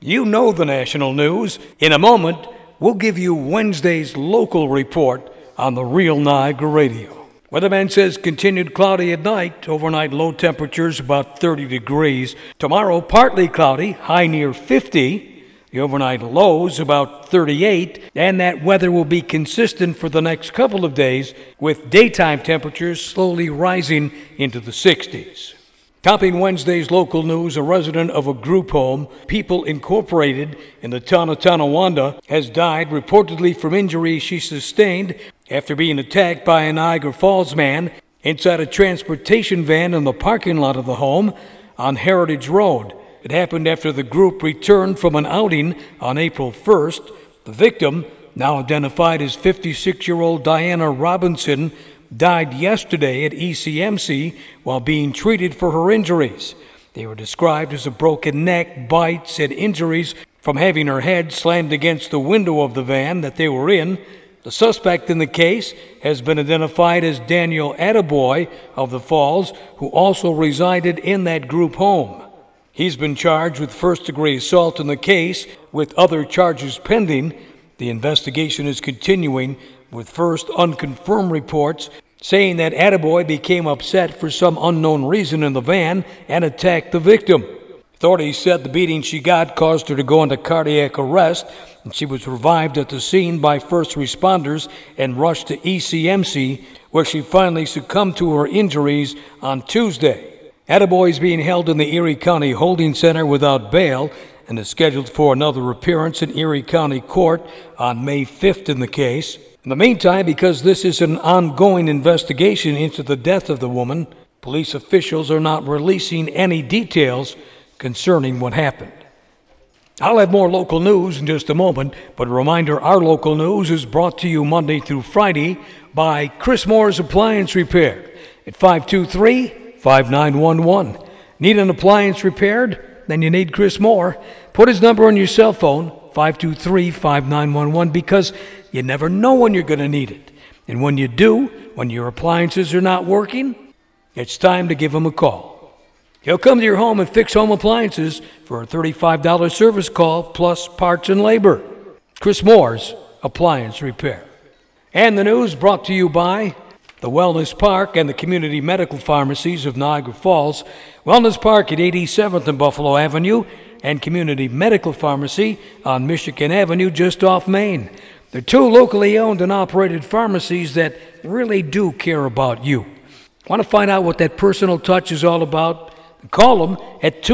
You know the national news. In a moment, we'll give you Wednesday's local report on the Real Niagara Radio. Weatherman says continued cloudy at night, overnight low temperatures about 30 degrees. Tomorrow, partly cloudy, high near 50. The overnight lows about 38, and that weather will be consistent for the next couple of days, with daytime temperatures slowly rising into the 60s. Topping Wednesday's local news, a resident of a group home, People Incorporated, in the town of Tonawanda, has died reportedly from injuries she sustained after being attacked by a Niagara Falls man inside a transportation van in the parking lot of the home on Heritage Road. It happened after the group returned from an outing on April 1st. The victim, now identified as 56-year-old Diana Robinson, died yesterday at ECMC while being treated for her injuries. They were described as a broken neck, bites, and injuries from having her head slammed against the window of the van that they were in. The suspect in the case has been identified as Daniel Attaboy of the Falls, who also resided in that group home. He's been charged with first-degree assault in the case, with other charges pending. The investigation is continuing, with first unconfirmed reports saying that Attaboy became upset for some unknown reason in the van and attacked the victim. Authorities said the beating she got caused her to go into cardiac arrest, and she was revived at the scene by first responders and rushed to ECMC, where she finally succumbed to her injuries on Tuesday. Attaboy is being held in the Erie County Holding Center without bail and is scheduled for another appearance in Erie County Court on May 5th in the case. In the meantime, because this is an ongoing investigation into the death of the woman, police officials are not releasing any details concerning what happened. I'll have more local news in just a moment, but a reminder, our local news is brought to you Monday through Friday by Chris Moore's Appliance Repair at 523-5911. Need an appliance repaired? Then you need Chris Moore. Put his number on your cell phone, 523-5911, because you never know when you're going to need it. And when you do, when your appliances are not working, it's time to give him a call. He'll come to your home and fix home appliances for a $35 service call plus parts and labor. Chris Moore's Appliance Repair. And the news brought to you by the Wellness Park and the Community Medical Pharmacies of Niagara Falls. Wellness Park at 87th and Buffalo Avenue, and Community Medical Pharmacy on Michigan Avenue just off Main. They're two locally owned and operated pharmacies that really do care about you. Want to find out what that personal touch is all about? Call them at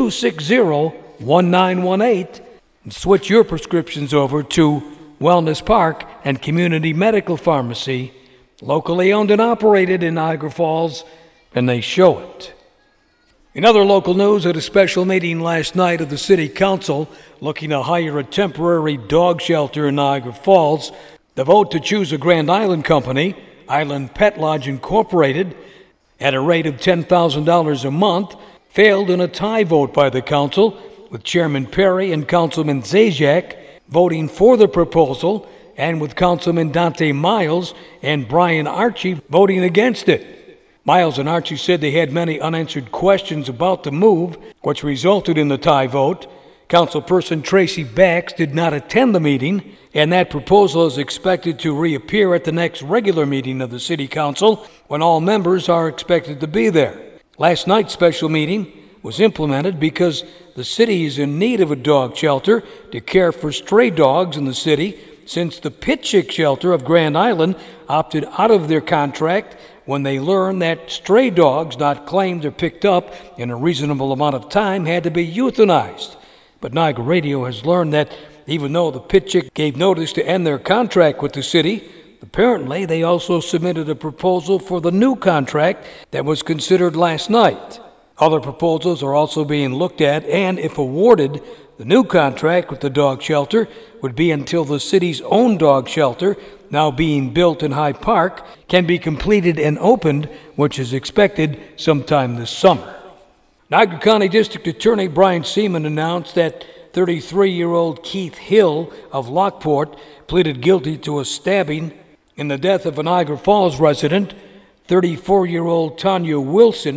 260-1918 and switch your prescriptions over to Wellness Park and Community Medical Pharmacy, locally owned and operated in Niagara Falls, and they show it. In other local news, at a special meeting last night of the City Council looking to hire a temporary dog shelter in Niagara Falls, the vote to choose a Grand Island company, Island Pet Lodge Incorporated, at a rate of $10,000 a month, failed in a tie vote by the council, with Chairman Perry and Councilman Zajac voting for the proposal, and with Councilman Dante Miles and Brian Archie voting against it. Miles and Archie said they had many unanswered questions about the move, which resulted in the tie vote. Councilperson Tracy Bax did not attend the meeting, and that proposal is expected to reappear at the next regular meeting of the City Council, when all members are expected to be there. Last night's special meeting was implemented because the city is in need of a dog shelter to care for stray dogs in the city, since the Pitchick Shelter of Grand Island opted out of their contract when they learned that stray dogs not claimed or picked up in a reasonable amount of time had to be euthanized. But Niagara Radio has learned that even though the Pitchick gave notice to end their contract with the city, apparently they also submitted a proposal for the new contract that was considered last night. Other proposals are also being looked at, and if awarded, the new contract with the dog shelter would be until the city's own dog shelter, now being built in High Park, can be completed and opened, which is expected sometime this summer. Niagara County District Attorney Brian Seaman announced that 33-year-old Keith Hill of Lockport pleaded guilty to a stabbing in the death of a Niagara Falls resident. 34-year-old Tanya Wilson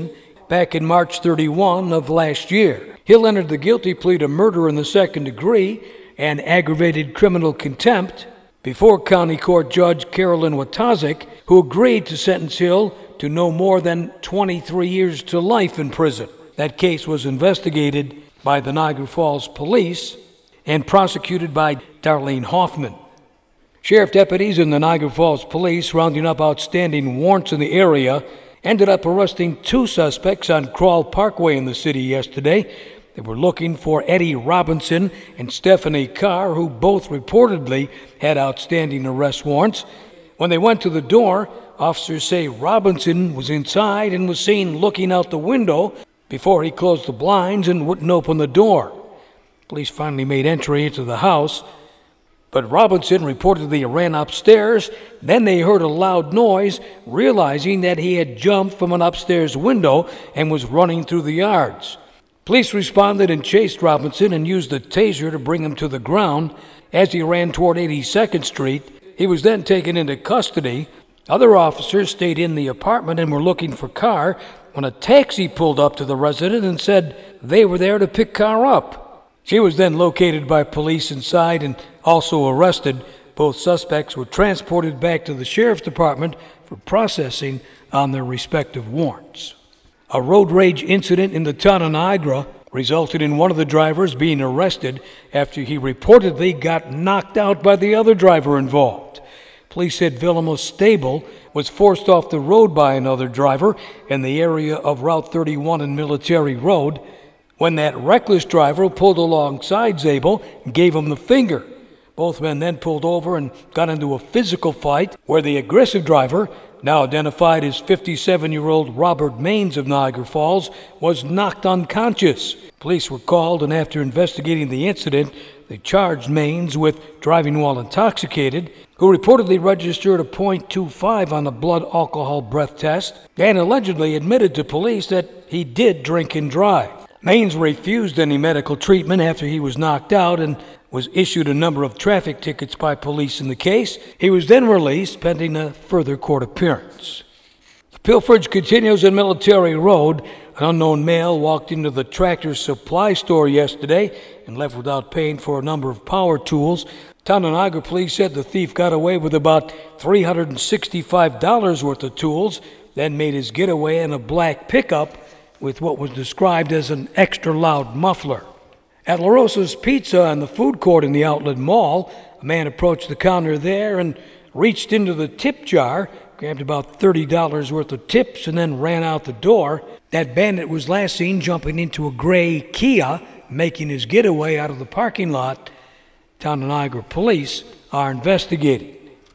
back in March 31 of last year. Hill entered the guilty plea to murder in the second degree and aggravated criminal contempt before County Court Judge Carolyn Watazik, who agreed to sentence Hill to no more than 23 years to life in prison. That case was investigated by the Niagara Falls Police and prosecuted by Darlene Hoffman. Sheriff deputies in the Niagara Falls Police, rounding up outstanding warrants in the area, ended up arresting two suspects on Crawl Parkway in the city yesterday. They were looking for Eddie Robinson and Stephanie Carr, who both reportedly had outstanding arrest warrants. When they went to the door, officers say Robinson was inside and was seen looking out the window before he closed the blinds and wouldn't open the door. Police finally made entry into the house, but Robinson reportedly ran upstairs. Then they heard a loud noise, realizing that he had jumped from an upstairs window and was running through the yards. Police responded and chased Robinson and used a taser to bring him to the ground as he ran toward 82nd Street. He was then taken into custody. Other officers stayed in the apartment and were looking for Carr when a taxi pulled up to the residence and said they were there to pick Carr up. She was then located by police inside and also arrested. Both suspects were transported back to the sheriff's department for processing on their respective warrants. A road rage incident in the town of Niagara resulted in one of the drivers being arrested after he reportedly got knocked out by the other driver involved. Police said Vilmos Stable was forced off the road by another driver in the area of Route 31 and Military Road when that reckless driver pulled alongside Zabel and gave him the finger. Both men then pulled over and got into a physical fight where the aggressive driver, now identified as 57-year-old Robert Maines of Niagara Falls, was knocked unconscious. Police were called, and after investigating the incident, they charged Maines with driving while intoxicated, who reportedly registered a .25 on the blood alcohol breath test, and allegedly admitted to police that he did drink and drive. Maines refused any medical treatment after he was knocked out and was issued a number of traffic tickets by police in the case. He was then released pending a further court appearance. The pilferage continues on Military Road. An unknown male walked into the Tractor Supply store yesterday and left without paying for a number of power tools. Town of Niagara police said the thief got away with about $365 worth of tools, then made his getaway in a black pickup with what was described as an extra loud muffler. At La Rosa's Pizza in the food court in the Outlet Mall, a man approached the counter there and reached into the tip jar, grabbed about $30 worth of tips, and then ran out the door. That bandit was last seen jumping into a gray Kia, making his getaway out of the parking lot. Town of Niagara police are investigating.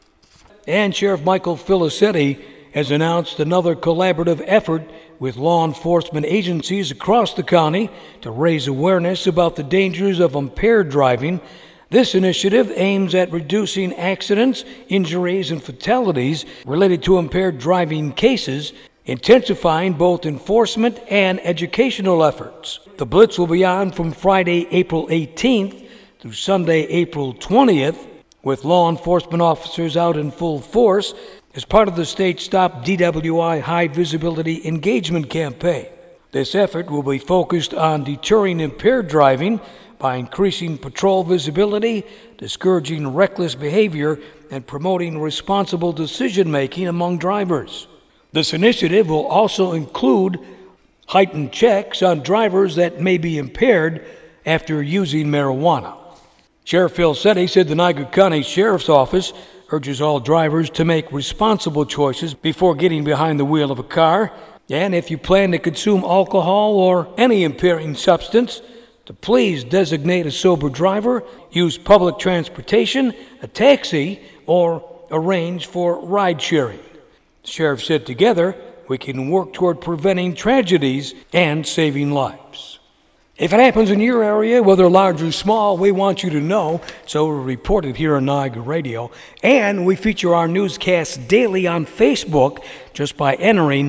And Sheriff Michael Filicetti has announced another collaborative effort with law enforcement agencies across the county to raise awareness about the dangers of impaired driving. This initiative aims at reducing accidents, injuries, and fatalities related to impaired driving cases, intensifying both enforcement and educational efforts. The Blitz will be on from Friday, April 18th through Sunday, April 20th, with law enforcement officers out in full force as part of the state Stop DWI High Visibility Engagement Campaign. This effort will be focused on deterring impaired driving by increasing patrol visibility, discouraging reckless behavior, and promoting responsible decision-making among drivers. This initiative will also include heightened checks on drivers that may be impaired after using marijuana. Sheriff Filicetti said the Niagara County Sheriff's Office urges all drivers to make responsible choices before getting behind the wheel of a car, and if you plan to consume alcohol or any impairing substance, to please designate a sober driver, use public transportation, a taxi, or arrange for ride sharing. The sheriff said together we can work toward preventing tragedies and saving lives. If it happens in your area, whether large or small, we want you to know, so we report it here on Niagara Radio. And we feature our newscasts daily on Facebook just by entering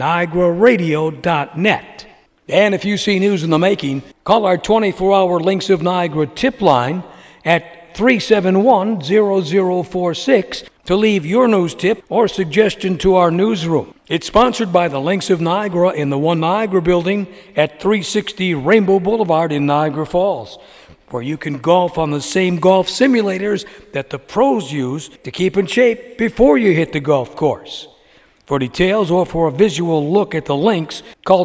NiagaraRadio.net. And if you see news in the making, call our 24-hour Links of Niagara tip line at 371-0046 to leave your news tip or suggestion to our newsroom. It's sponsored by the Links of Niagara in the One Niagara building at 360 Rainbow Boulevard in Niagara Falls, where you can golf on the same golf simulators that the pros use to keep in shape before you hit the golf course. For details or for a visual look at the links, call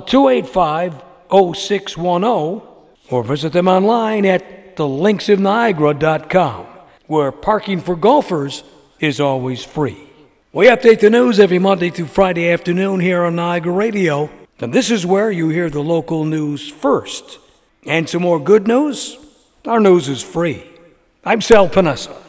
285-0610 or visit them online at thelinksofniagara.com, where parking for golfers is always free. We update the news every Monday through Friday afternoon here on Niagara Radio, and this is where you hear the local news first. And some more good news? Our news is free. I'm Sal Panessa.